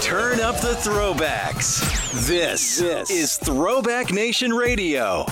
Turn up the throwbacks. This is Throwback Nation Radio.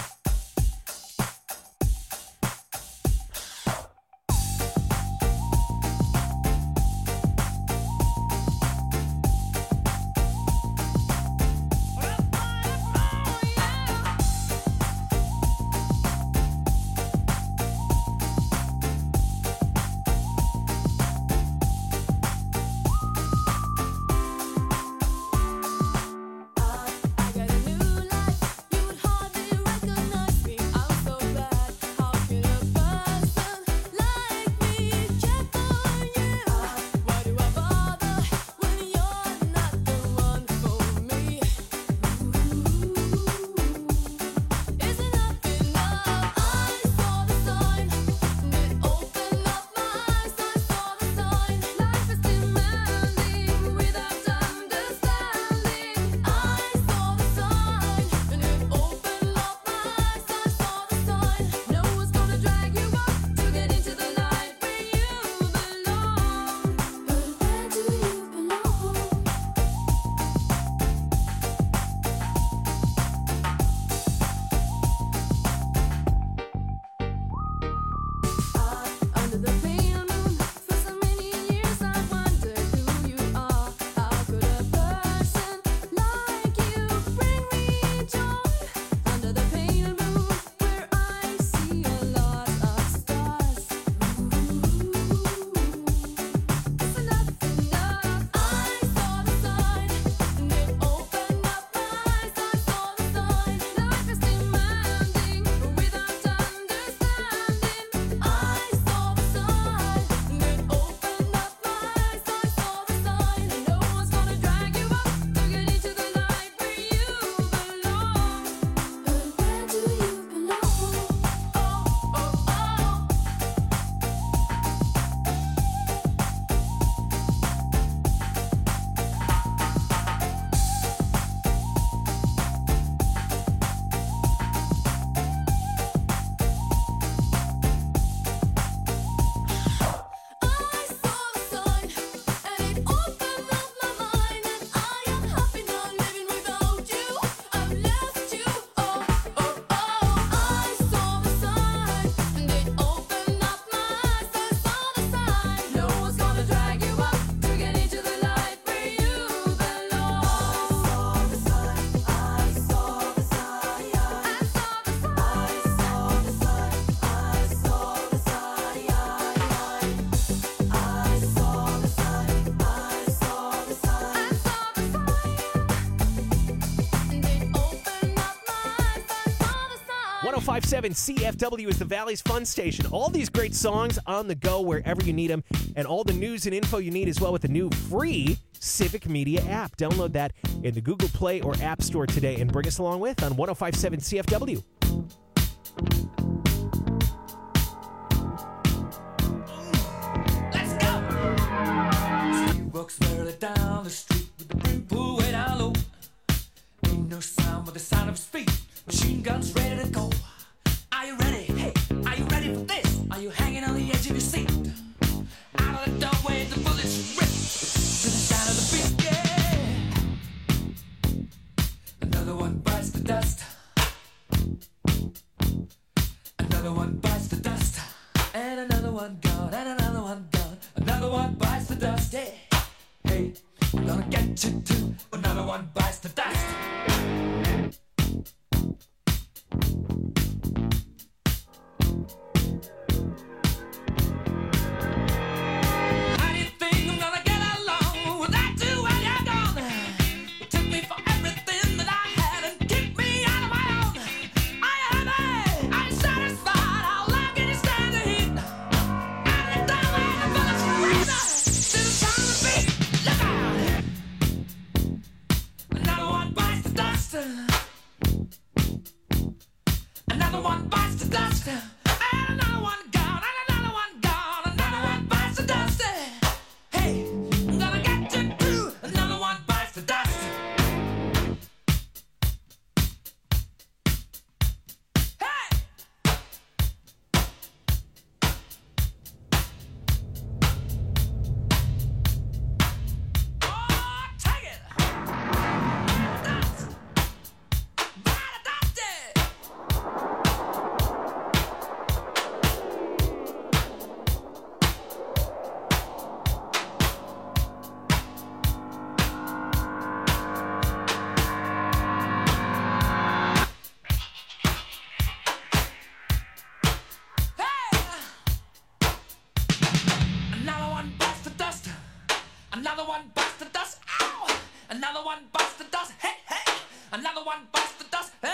CFW is the Valley's fun station. All these great songs on the go wherever you need them, and all the news and info you need as well with the new free Civic Media app. Download that in the Google Play or App Store today and bring us along with on 105.7 CFW. Let's go! She walks barely down the street with the brim pulled way down low. Ain't no sound but the sound of his feet. Machine guns ready to go. Are you ready? Hey, are you ready for this? Are you hanging on the edge of your seat? Out of the doorway, the bullets rip to the sound of the beat, yeah. Another one bites the dust. Another one bites the dust. And another one gone, and another one gone. Another one bites the dust, yeah. Hey, I'm gonna get you too. Another one bites the dust. Another one bites the dust. Another one bites the dust. Hey, hey. Another one bites the dust. Hey.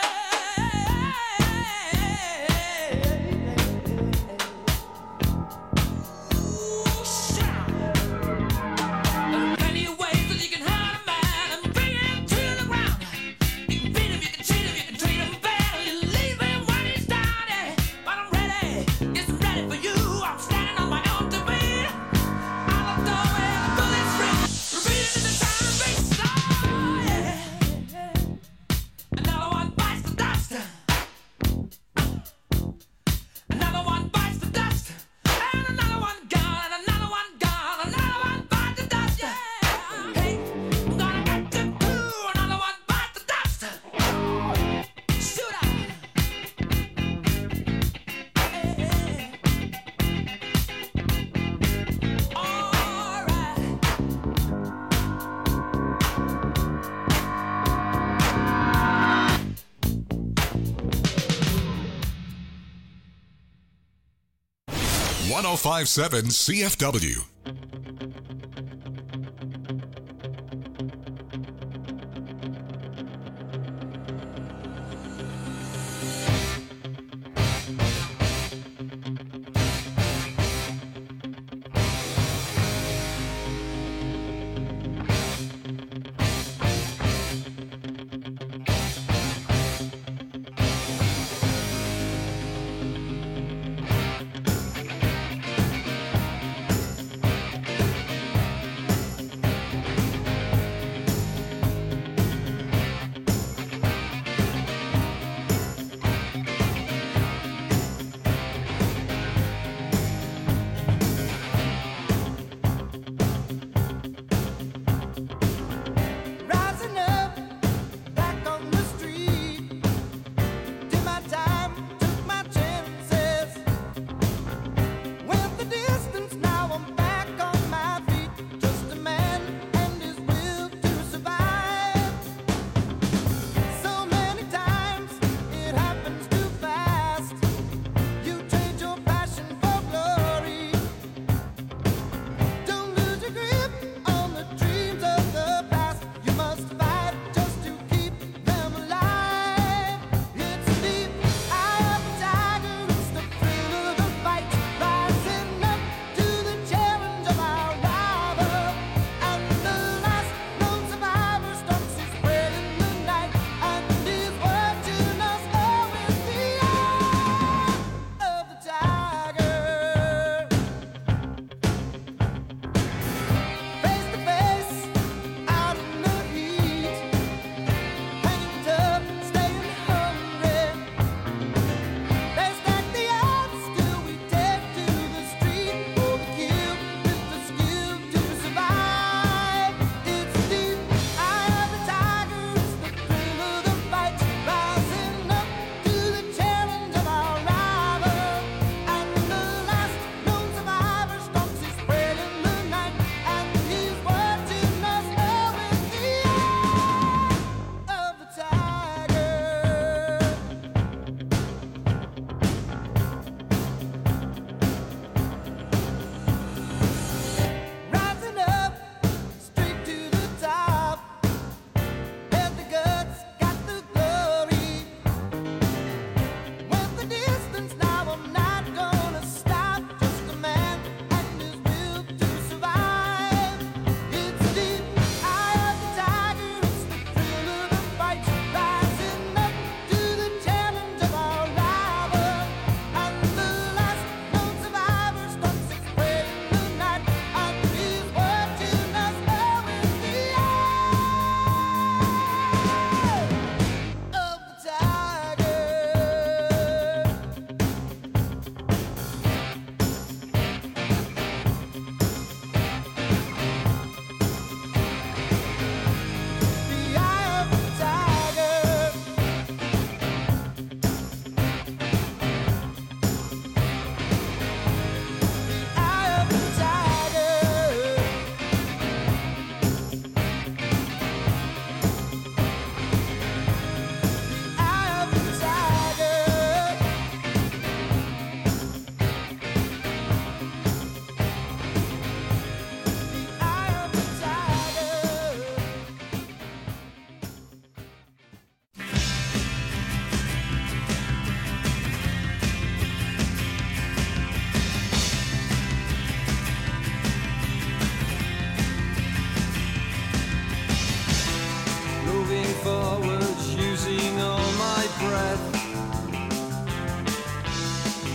.1057 CFW.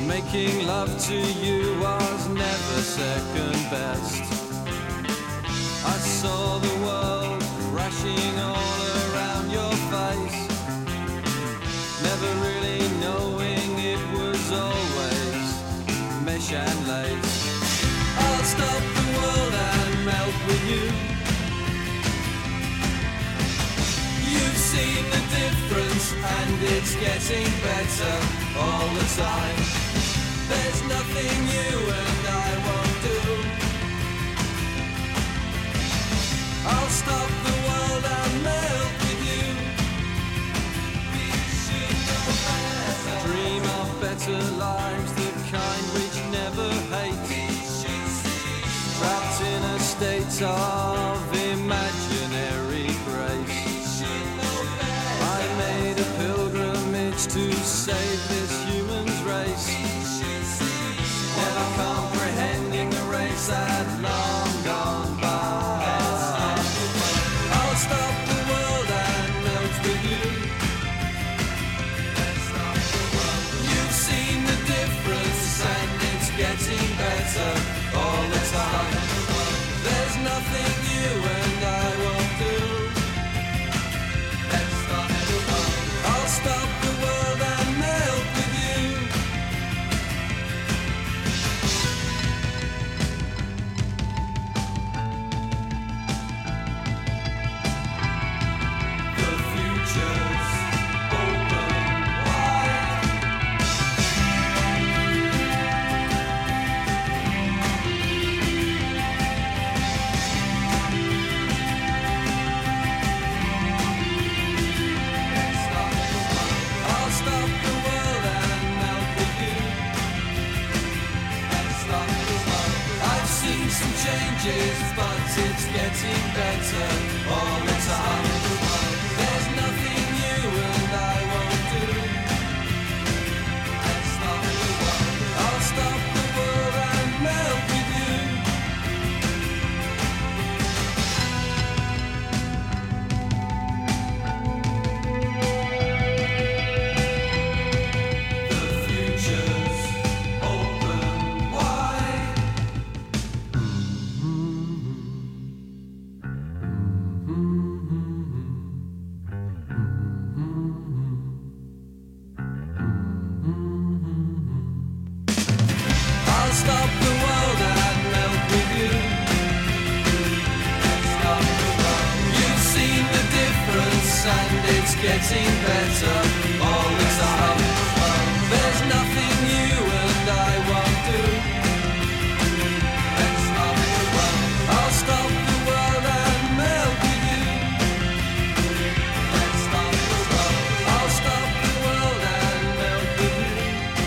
Making love to you was never second best. I saw the world crashing all around your face, never really knowing it was always mesh and lace. I'll stop the world and melt with you. You've seen the difference and it's getting better all the time. There's nothing you and I won't do. I'll stop the world and melt with you. We should know better. Dream of better lives, the kind which never hate. Trapped in a state of imaginary grace. I made a pilgrimage to save this human's race, never comprehending the race had long gone by. I'll stop the world and melt with you. You've seen the difference and it's getting better all the time. There's nothing you and I won't do. I'll stop the world and melt with you. The future's open wide. I'll stop the world and melt with you. I've seen some changes, but it's getting better all the time. There's nothing you and I won't do. I'll stop the world and melt with you. The future's open wide. I'll stop the world and melt with you. You've seen the difference and it's getting better all the time. There's nothing you and I won't do. I'll stop the world and melt with you. I'll stop the world and melt with you.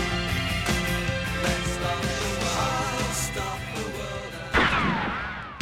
I'll stop the world and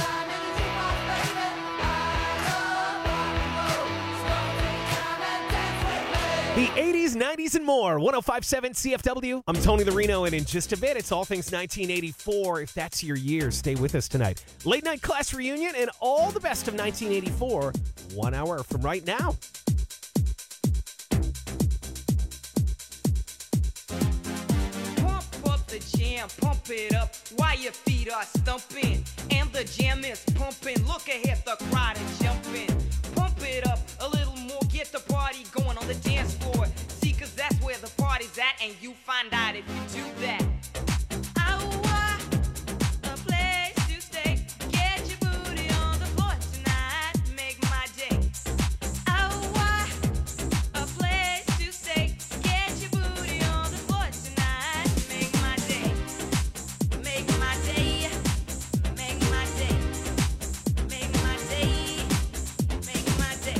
The 80s 80s, 90s, and more. 105.7 CFW. I'm Tony the Reno, and in just a bit, it's all things 1984. If that's your year, stay with us tonight. Late night class reunion and all the best of 1984. 1 hour from right now. Pump up the jam, pump it up while your feet are stumping. And the jam is pumping. Look ahead, the crowd is jumping. Pump it up a little more, get the party going on the dance floor. See, cause that's where the party's at, and you find out if you do that. A place to stay. Get your booty on the floor tonight. Make my day. A place to stay. Get your booty on the floor tonight. Make my day. Make my day. Make my day. Make my day. Make my day.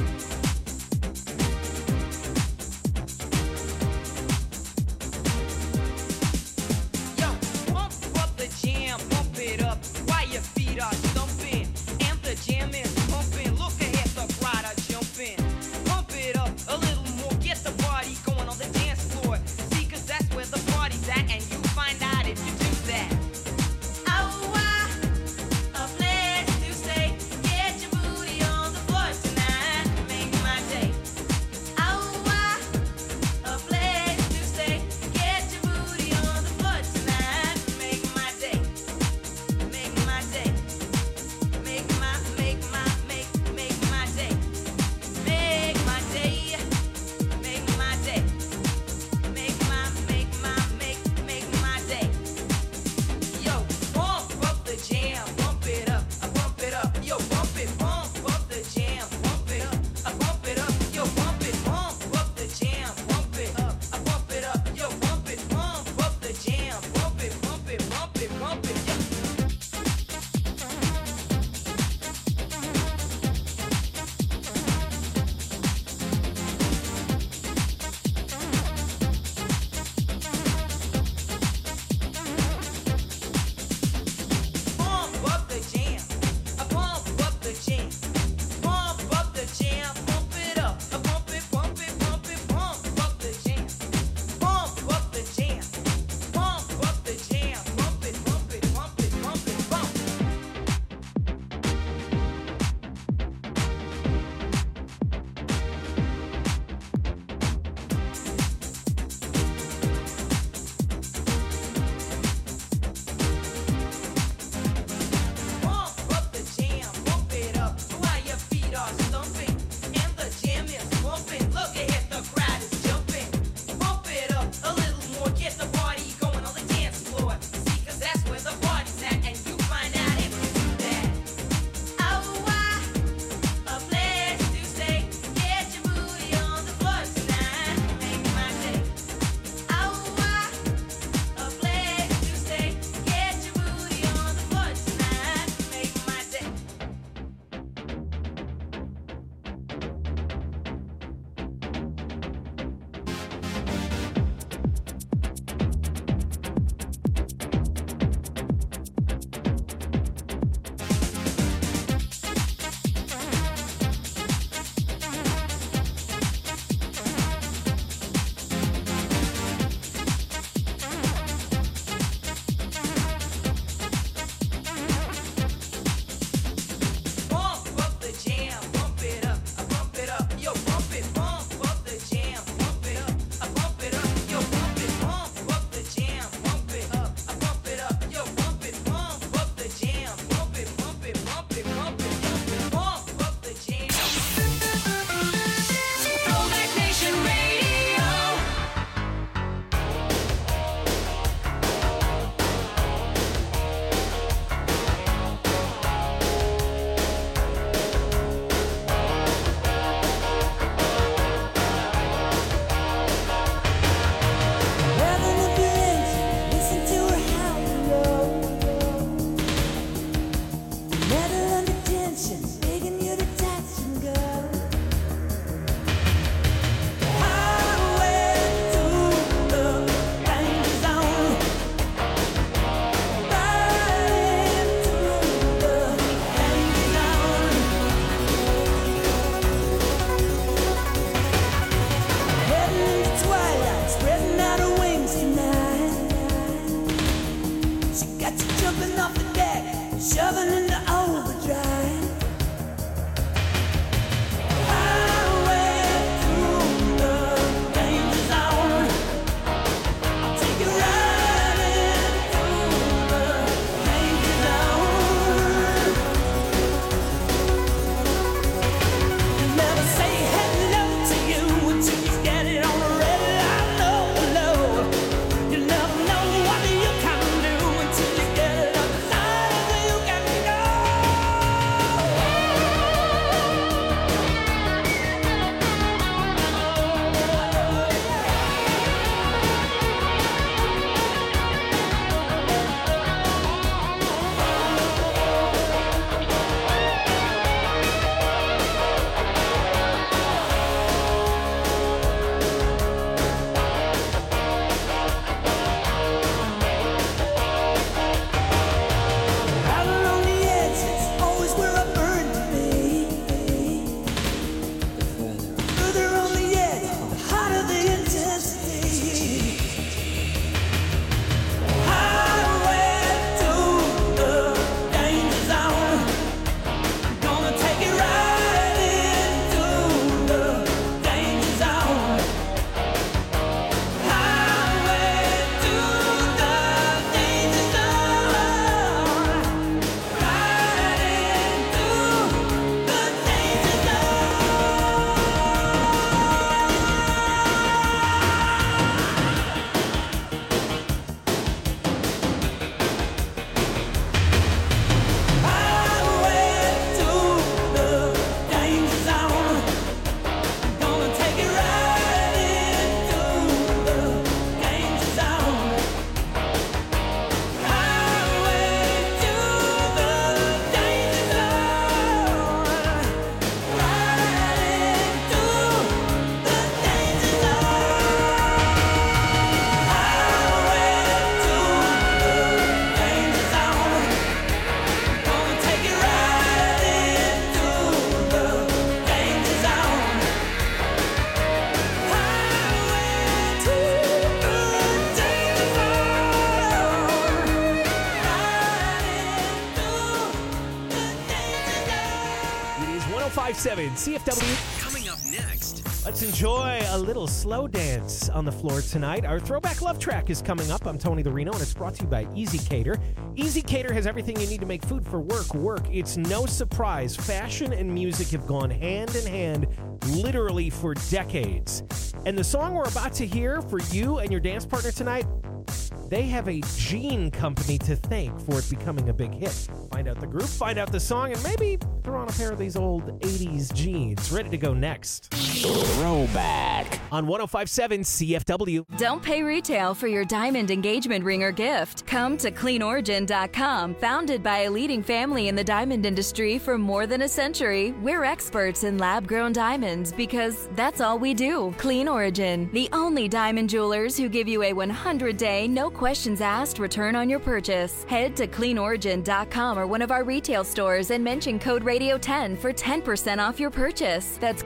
105.7 CFW. Coming up next. Let's enjoy a little slow dance on the floor tonight. Our Throwback Love Track is coming up. I'm Tony the Reno, and it's brought to you by Easy Cater. Easy Cater has everything you need to make food for work. It's no surprise. Fashion and music have gone hand in hand literally for decades. And the song we're about to hear for you and your dance partner tonight, they have a jean company to thank for it becoming a big hit. Find out the group, find out the song, and maybe throw on a pair of these old 80s jeans. Ready to go next. Throwback. On 105.7 CFW. Don't pay retail for your diamond engagement ring or gift. Come to CleanOrigin.com. Founded by a leading family in the diamond industry for more than a century, we're experts in lab-grown diamonds because that's all we do. Clean Origin, the only diamond jewelers who give you a 100-day, no questions asked return on your purchase. Head to CleanOrigin.com or one of our retail stores and mention code Radio10 for 10% off your purchase. That's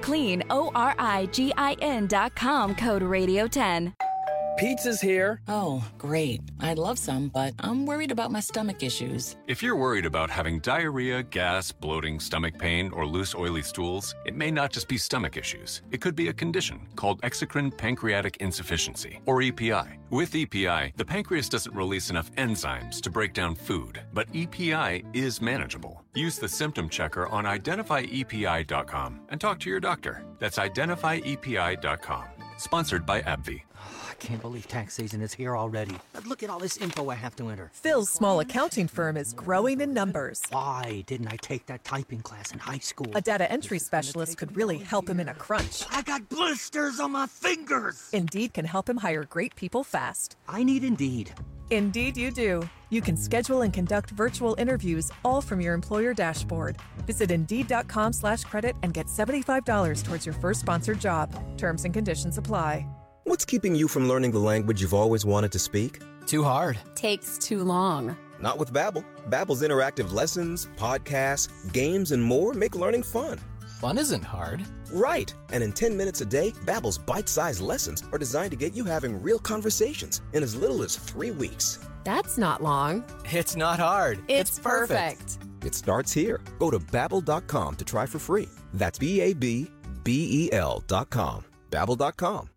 CleanOrigin.com, code Radio10. Pizza's here. Oh, great. I'd love some, but I'm worried about my stomach issues. If you're worried about having diarrhea, gas, bloating, stomach pain, or loose, oily stools, it may not just be stomach issues. It could be a condition called exocrine pancreatic insufficiency, or EPI. With EPI, the pancreas doesn't release enough enzymes to break down food, but EPI is manageable. Use the symptom checker on identifyepi.com and talk to your doctor. That's identifyepi.com. Sponsored by AbbVie. I can't believe tax season is here already. Look at all this info I have to enter. Phil's small accounting firm is growing in numbers. Why didn't I take that typing class in high school? A data entry specialist could really help him in a crunch. I got blisters on my fingers. Indeed can help him hire great people fast. I need Indeed. Indeed you do. You can schedule and conduct virtual interviews all from your employer dashboard. Visit Indeed.com/credit and get $75 towards your first sponsored job. Terms and conditions apply. What's keeping you from learning the language you've always wanted to speak? Too hard. Takes too long. Not with Babbel. Babbel's interactive lessons, podcasts, games, and more make learning fun. Fun isn't hard. Right. And in 10 minutes a day, Babbel's bite-sized lessons are designed to get you having real conversations in as little as 3 weeks. That's not long. It's not hard. It's perfect. It starts here. Go to Babbel.com to try for free. That's Babbel.com. Babbel.com.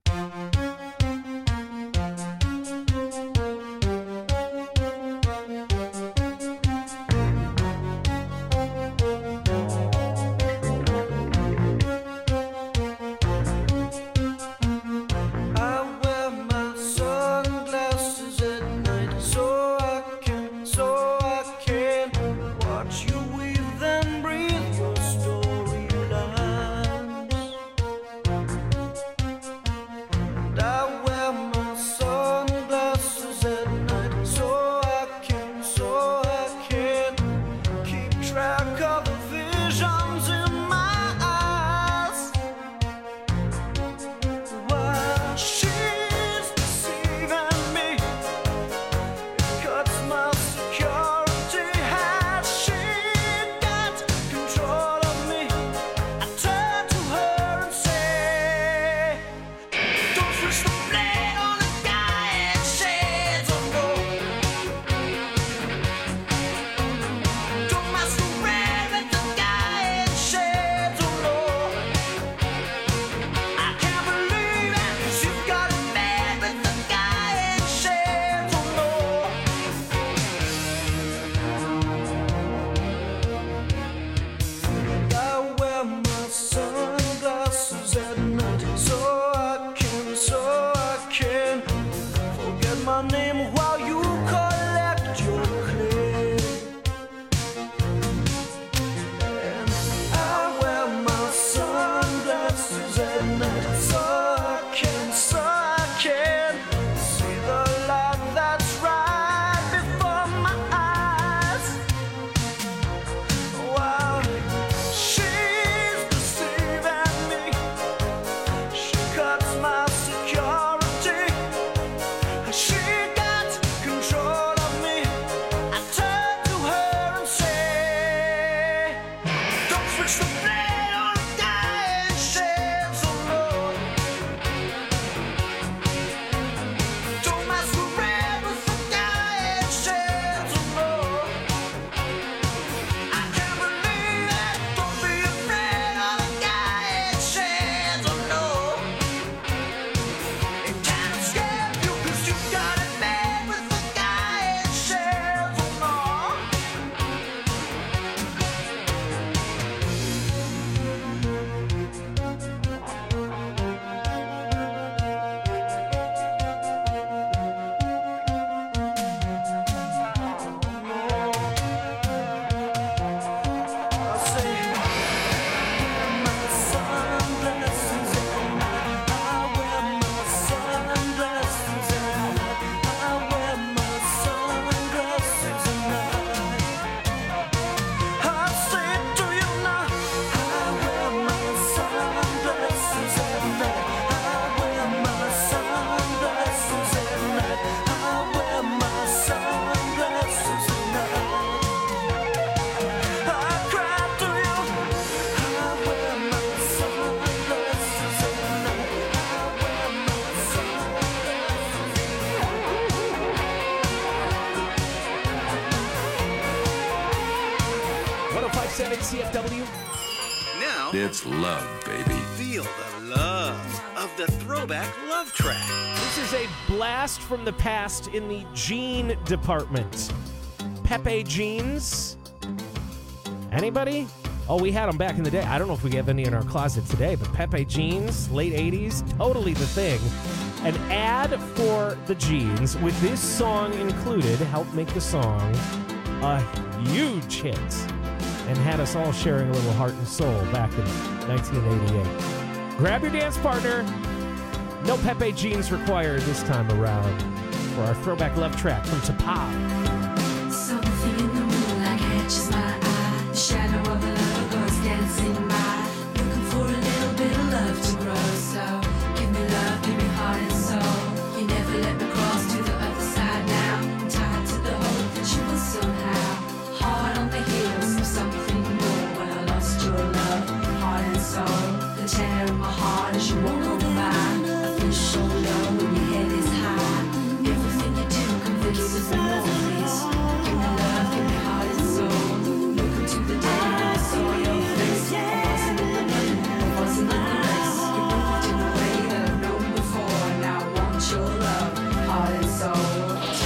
101.7 CFW. Now, It's love, baby. feel the love of the Throwback Love Track. This is a blast from the past in the jean department. Pepe jeans. Anybody? Oh, we had them back in the day. I don't know if we have any in our closet today, but Pepe jeans, late 80s, totally the thing. An ad for the jeans with this song included helped make the song a huge hit and had us all sharing a little heart and soul back in 1988. Grab your dance partner. No Pepe jeans required this time around for our Throwback Love Track from Tapao. Something in the moonlight catches my eye. The shadow of a lover goes dancing by. Looking for a little bit of love to grow. So give me love, give me heart and soul. You never let me cross to the other side now. I'm tied to the hope that you will somehow. Heart on the heels of something more. When I lost your love, heart and soul. The tear in my heart as you walk on by. I feel so low when your head is high. Everything you do convinces me more, please. Give me love, give me heart and soul. Look into the day when I saw your face. I wasn't in the moon, I wasn't in the race. You moved in a way that I've known before. Now I want your love, heart and soul.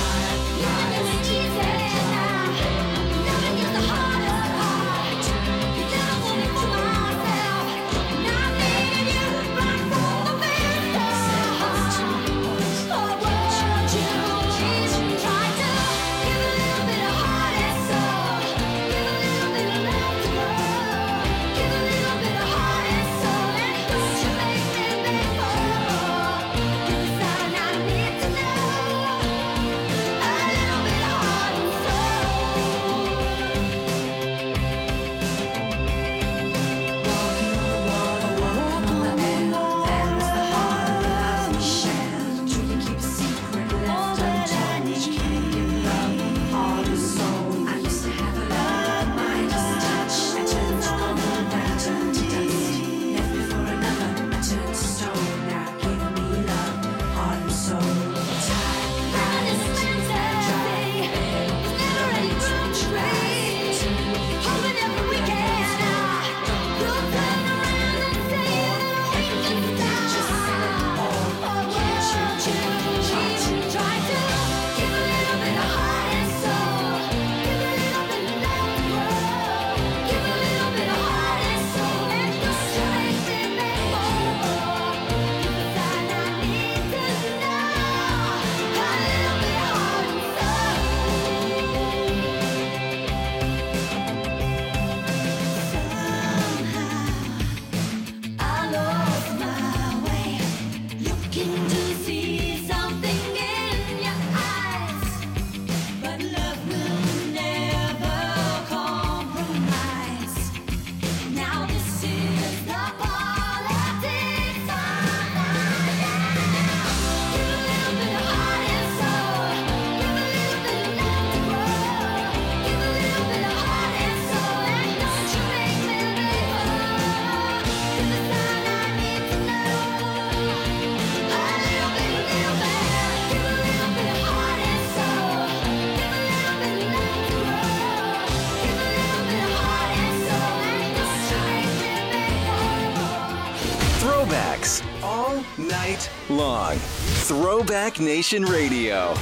Throwbacks all night long. Throwback Nation Radio.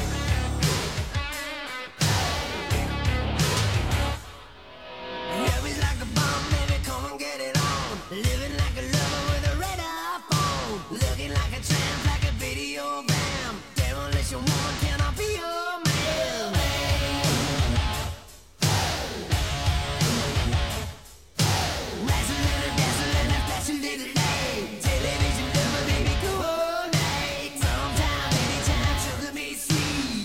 Television lover, baby, go all night. Sometime, anytime, sugar me sweet.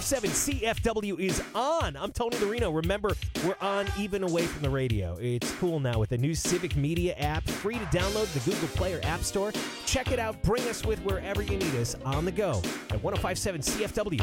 105.7 CFW is on. I'm Tony Lorino. Remember, we're on even away from the radio. It's cool now with the new Civic Media app, free to download the Google Play or App Store. Check it out. Bring us with wherever you need us on the go at 105.7 CFW.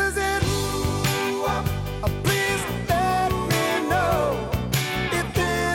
Please let me know if this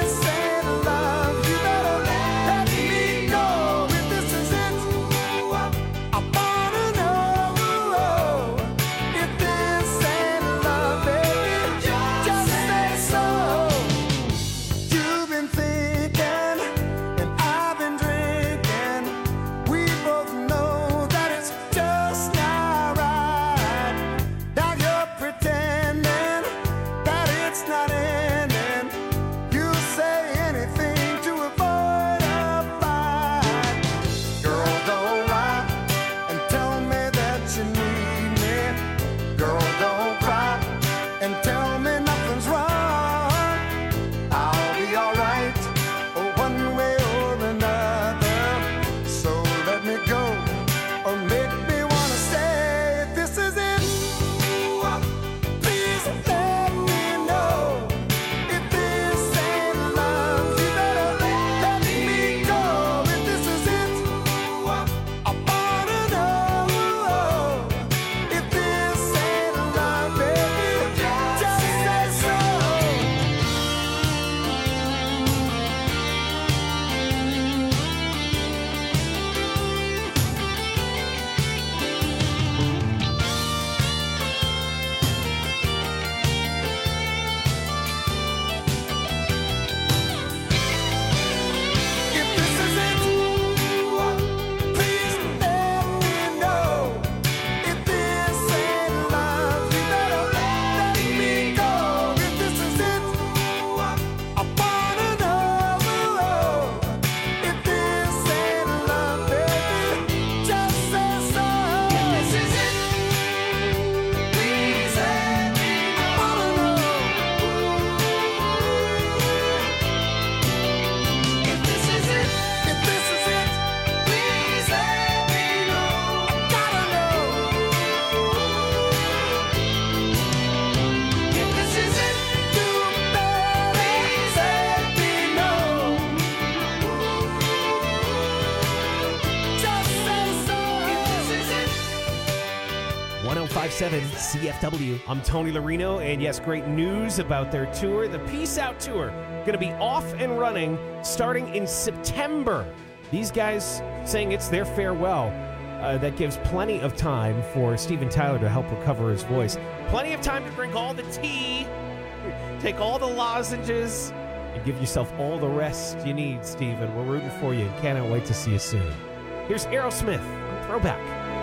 1057 CFW. I'm Tony Larino, and yes, great news about their tour. The Peace Out Tour, going to be off and running starting in September. These guys saying it's their farewell. That gives plenty of time for Steven Tyler to help recover his voice. Plenty of time to drink all the tea, take all the lozenges, and give yourself all the rest you need, Steven. We're rooting for you and cannot wait to see you soon. Here's Aerosmith on Throwback.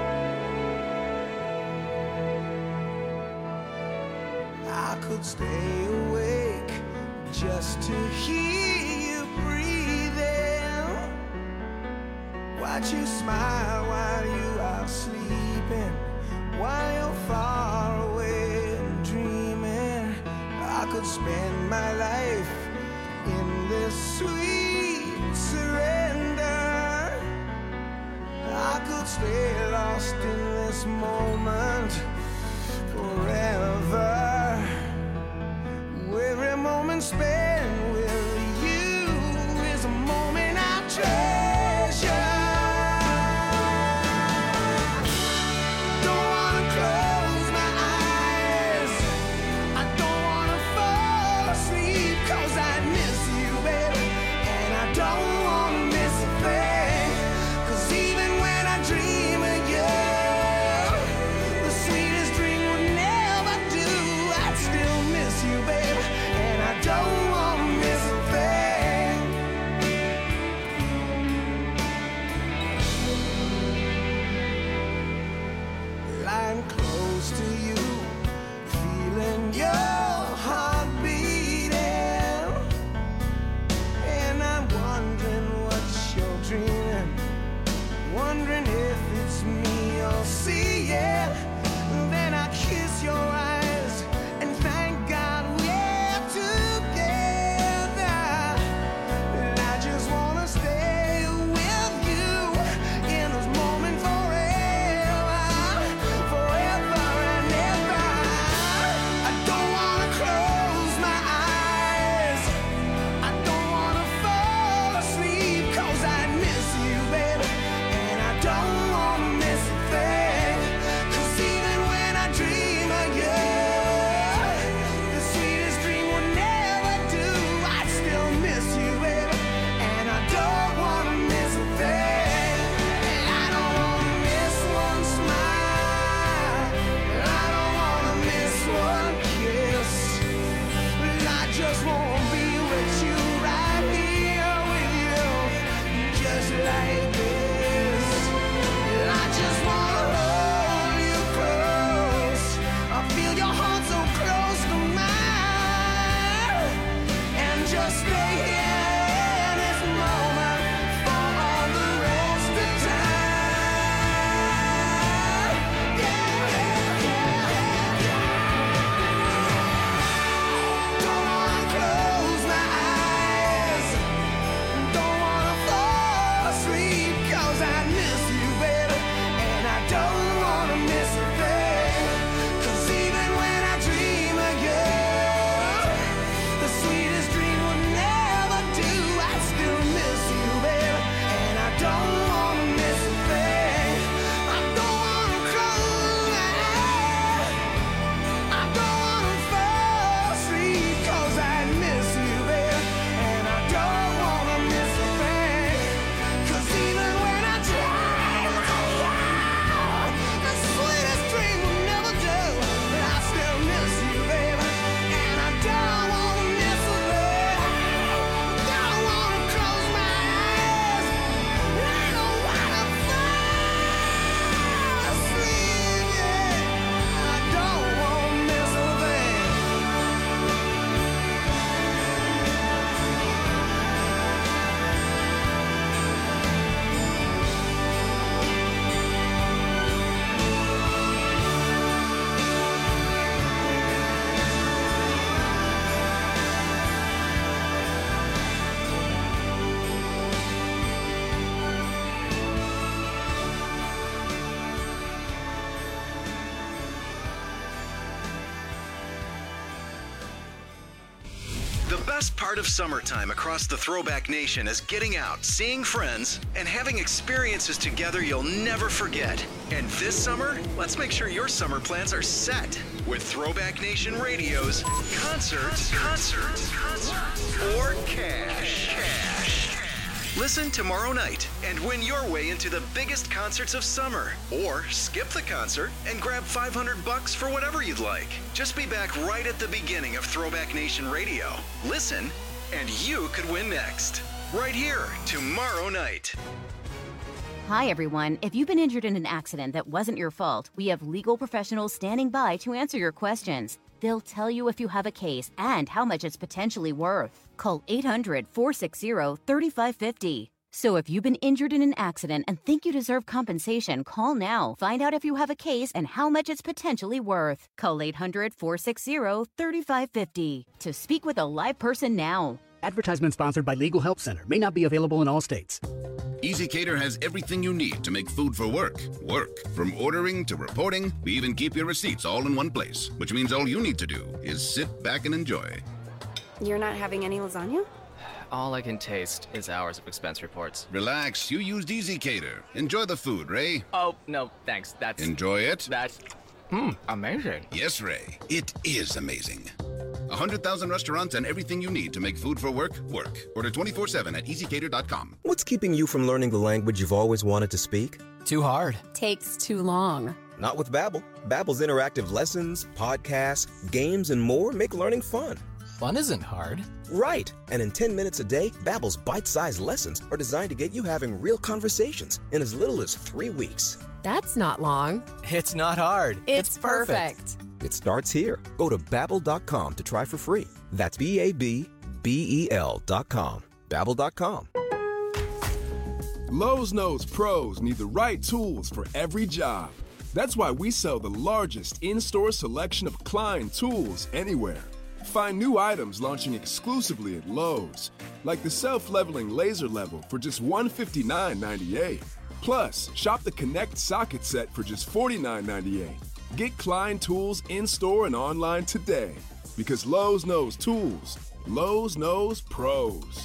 I could stay awake just to hear you breathing. Watch you smile while you are sleeping, while you're far away and dreaming. I could spend my life in this sweet surrender. I could stay lost in this moment forever. Every moment spent with you is a moment I treasure. Don't wanna close my eyes, I don't wanna fall asleep, 'cause I miss you, baby, and I don't wanna miss a thing. 'Cause even when I dream of you, the sweetest dream would never do. I'd still miss you, baby, and I don't want to miss a thing. Lying close to you, feeling your heart beating, and I'm wondering what you're dreaming, wondering if it's me you're seeing. Then I kiss your eyes and thank God we're together. And I just wanna stay with you in this moment forever, forever and ever. best part of summertime across the Throwback Nation is getting out, seeing friends, and having experiences together you'll never forget. And this summer, let's make sure your summer plans are set with Throwback Nation Radio's Concerts or Cash. Listen tomorrow night and win your way into the biggest concerts of summer. Or skip the concert and grab $500 for whatever you'd like. Just be back right at the beginning of Throwback Nation Radio. Listen, and you could win next. Right here, tomorrow night. Hi, everyone. If you've been injured in an accident that wasn't your fault, we have legal professionals standing by to answer your questions. They'll tell you if you have a case and how much it's potentially worth. Call 800-460-3550. So if you've been injured in an accident and think you deserve compensation, call now. Find out if you have a case and how much it's potentially worth. Call 800-460-3550 to speak with a live person now. Advertisement sponsored by Legal Help Center. May not be available in all states. EasyCater has everything you need to make food for work. From ordering to reporting, we even keep your receipts all in one place, which means all you need to do is sit back and enjoy. You're not having any lasagna? All I can taste is hours of expense reports. Relax, you used EasyCater. Enjoy the food, Ray. Oh, no, thanks. That's... Enjoy it? That's... amazing. Yes, Ray. It is amazing. 100,000 restaurants and everything you need to make food for work. Order 24/7 at EasyCater.com. What's keeping you from learning the language you've always wanted to speak? Too hard. Takes too long. Not with Babbel. Babbel's interactive lessons, podcasts, games, and more make learning fun. Fun isn't hard. Right. And in 10 minutes a day, Babbel's bite-sized lessons are designed to get you having real conversations in as little as 3 weeks. That's not long. It's not hard. It's perfect. It starts here. Go to Babbel.com to try for free. That's BABBEL.com. Babbel.com. Lowe's knows pros need the right tools for every job. That's why we sell the largest in-store selection of Klein tools anywhere. Find new items launching exclusively at Lowe's, like the self-leveling laser level for just $159.98. Plus, shop the Connect socket set for just $49.98. Get Klein tools in-store and online today, because Lowe's knows tools. Lowe's knows pros.